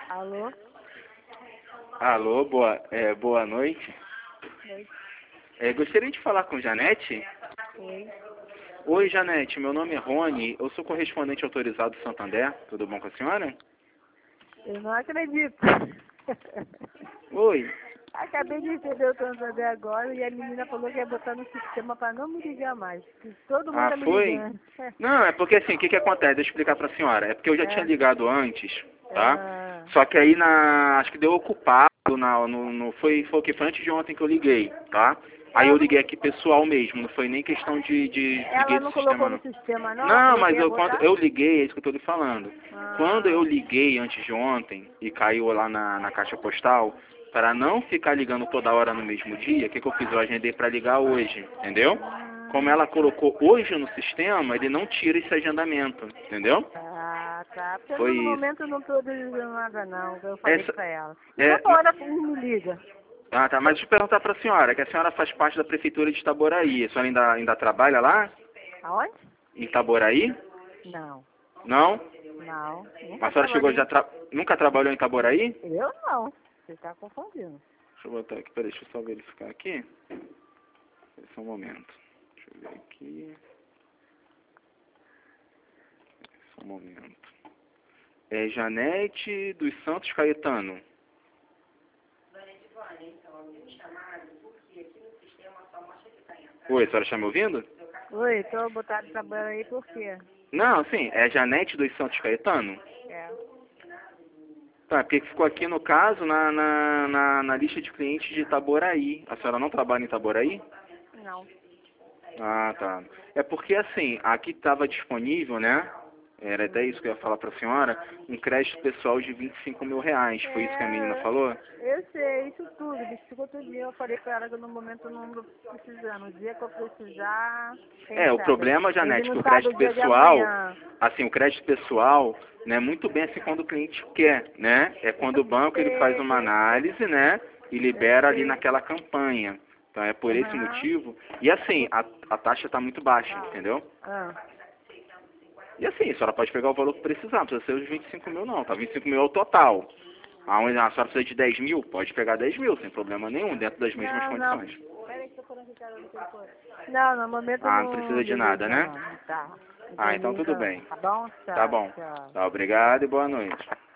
Alô? Alô, boa noite. Oi. Gostaria de falar com Janete. Oi. Oi, Janete, meu nome é Rony, eu sou correspondente autorizado do Santander. Tudo bom com a senhora? Eu não acredito. Oi. Acabei de receber o Santander agora e a menina falou que ia botar no sistema para não me ligar mais. Que todo mundo Ah, tá me foi? ligando. Não, é porque assim, o que acontece? Deixa eu explicar pra senhora. É porque eu já tinha É. ligado antes, tá? Ah, Só que aí acho que deu ocupado, foi o que? Foi antes de ontem que eu liguei, tá? Aí eu ela não, liguei aqui pessoal mesmo, não foi nem questão de liguei ela do não colocou sistema no não. sistema não? Ela Não, falou que mas ia quando botar? eu liguei, é isso que eu tô lhe falando. Quando eu Ah, liguei antes de ontem e caiu lá na caixa postal, para não ficar ligando toda hora no mesmo dia, o que eu fiz? Eu agendei para ligar hoje, entendeu? Como ela colocou hoje no sistema, ele não tira esse agendamento, entendeu? tá. Porque Foi no isso. momento eu não tô desejando nada não. Eu falei Essa, pra ela. E é, outra hora me liga. ah, tá, mas deixa eu perguntar para a senhora, que a senhora faz parte da prefeitura de Itaboraí. A senhora ainda trabalha lá? Aonde? Em Itaboraí? Não. Não? Não. Mas Nunca a senhora chegou trabalhei. nunca trabalhou em Itaboraí? Eu não. Você está confundindo. Deixa eu botar aqui, peraí, deixa eu só verificar aqui. Só um momento. Deixa eu ver aqui. Só um momento. É Janete dos Santos Caetano. Oi, a senhora está me ouvindo? Oi, tô botado trabalho aí por quê? Não, sim, é Janete dos Santos Caetano? É. Tá, porque ficou aqui no caso na lista de clientes de Itaboraí. A senhora não trabalha em Itaboraí? Não. Ah, tá. É porque assim, aqui estava disponível, né? Era até isso que eu ia falar para a senhora, um crédito pessoal de R$ 25.000. Foi isso que a menina falou? Eu sei, isso tudo. Me explicou tudo. Eu falei pra ela que no momento eu não tô precisando. No dia que eu precisar, quem O sabe? problema, Ele Janete, não que o sabe crédito o dia de pessoal, amanhã. assim, o crédito pessoal, né, muito bem assim quando o cliente quer, né? É quando o banco ele faz uma análise, né, e Eu libera ali sei. naquela campanha. Então é por esse Aham. motivo. E assim, a taxa está muito baixa, entendeu? Ah. E assim, a senhora pode pegar o valor que precisar, não precisa ser os 25.000 não, tá? 25.000 é o total. Aonde a senhora precisa de 10.000, pode pegar 10.000, sem problema nenhum, dentro das mesmas Não, não. condições. Peraí que tô falando que cara no telefone. Não, no momento eu Ah, não não precisa de nada, desejo né? não. Tá. Ah, então Entendi, tudo então. bem. Tá bom? Tá Tchau, bom. tchau. Tá, obrigado e boa noite.